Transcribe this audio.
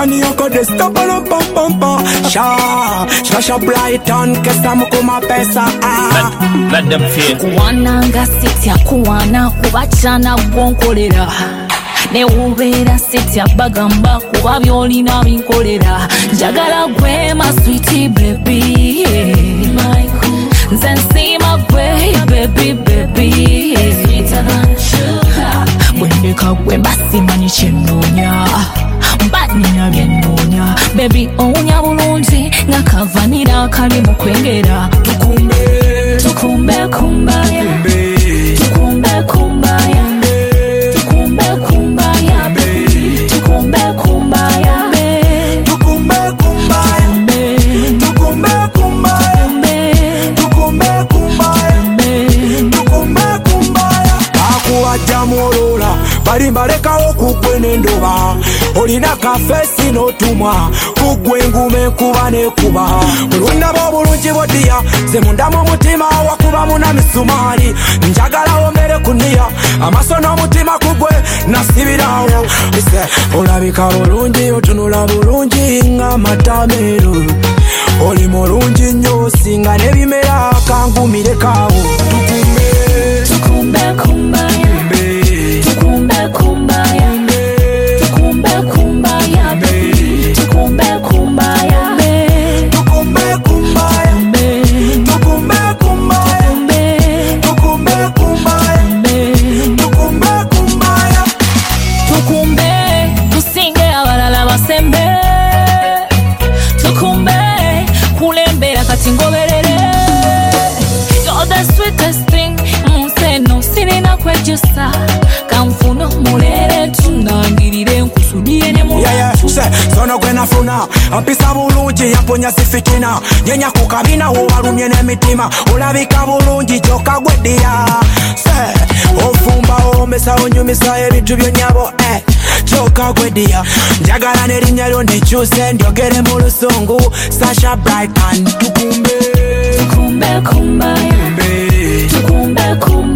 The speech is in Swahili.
Shani yako desta pala pam. Shasha Brighton kesa mukuma pesa. Let them feel. Kuwana nga sitya kuwana kubachana gonkolera. Ne ubera sitya bagamba kuba byolina binkolera. Njagala gwe my sweetie baby. Nze nsima gwe baby. Sweeter than sugar. Bwendeka gwe mbasimanyi kyenoonya. Mbanina byennoonya. Baby owunya bulungi nga kavanira kali mu kwengera. Tukumbe kumbaya. Tukumbe kumbaya. Tukumbe kumbaya. Tukumbe kumbaya. Tukumbe kumbaya. Tukumbe kumbaya. Tukumbe kumbaya. Tukumbe kumbaya. Bakuwajja muolola balimbalekawo kugwe n'endoba. Olina kafesi n'otumwa kugwe ngume kuba nekuba. Mulunda b'obulungi bodiya ze munda mu mutima wakuba muna misumari. Njagala omere kuniya amaso n'omutima kugwe nasibirawo. Olabika bulungi otunula bulungi nga matamero. Oli mulungi nnyo singa n'ebimera kangumirekawo. Tukumbe kumbaya. Tukumbe kumbaya. Tukumbe kumbaya. Tukumbe kumbaya. Tukumbe kumbaya. Tukumbe kumbaya. Tukumbe kumbaya. Tukumbe kumbaya. Tukumbe tusinge abalala basembe. Tukumbe kulembera kati ngoberere. You're the sweetest thing Museno sirina kwejusa. Kamfuno mulere tunangirire nkusudie ne mu. Sono gwe nafuna ampisa bulungi yaponya sifitina. Nyenya ku kabina wo walumye n'emitima. Olabika bulungi joka gweddiya. Ofumba omesa onyumisa ebintu byonyabo joka gweddiya. Njagala n'erinnya lyo ndikyuse ndyogere mu lusungu. Sasha Brighton. Tukumbe kumbaya. Tukumbe kumbaya.